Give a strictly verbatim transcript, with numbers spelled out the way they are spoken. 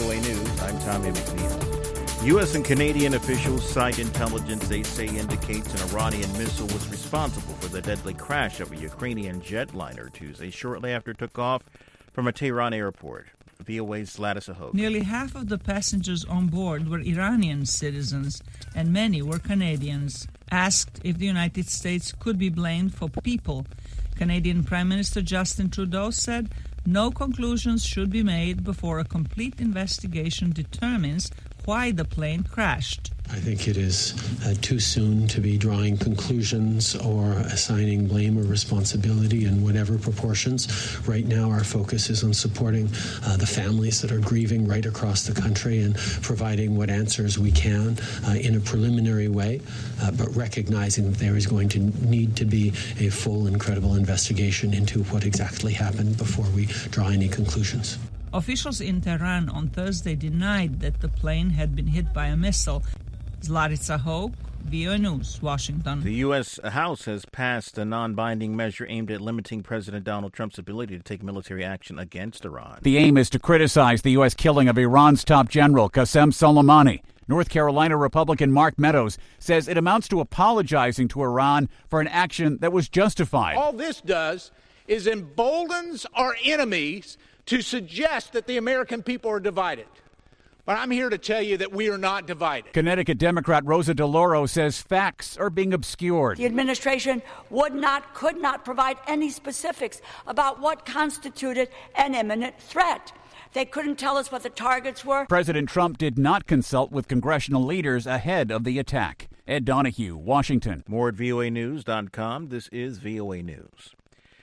O A News. I'm Tommy McNeil. U S and Canadian officials cite intelligence they say indicates an Iranian missile was responsible for the deadly crash of a Ukrainian jetliner Tuesday, shortly after it took off from a Tehran airport. V O A's Gladys Ahoka. Nearly half of the passengers on board were Iranian citizens, and many were Canadians. Asked if the United States could be blamed for people, Canadian Prime Minister Justin Trudeau said no conclusions should be made before a complete investigation determines why the plane crashed. I think it is uh, too soon to be drawing conclusions or assigning blame or responsibility in whatever proportions. Right now, our focus is on supporting uh, the families that are grieving right across the country and providing what answers we can uh, in a preliminary way, uh, but recognizing that there is going to need to be a full and credible investigation into what exactly happened before we draw any conclusions. Officials in Tehran on Thursday denied that the plane had been hit by a missile. Zlaritsa Hoke, V O A News, Washington. The U S. House has passed a non-binding measure aimed at limiting President Donald Trump's ability to take military action against Iran. The aim is to criticize the U S killing of Iran's top general, Qasem Soleimani. North Carolina Republican Mark Meadows says it amounts to apologizing to Iran for an action that was justified. All this does is emboldens our enemies to suggest that the American people are divided. But I'm here to tell you that we are not divided. Connecticut Democrat Rosa DeLauro says facts are being obscured. The administration would not, could not provide any specifics about what constituted an imminent threat. They couldn't tell us what the targets were. President Trump did not consult with congressional leaders ahead of the attack. Ed Donahue, Washington. More at V O A news dot com. This is V O A News.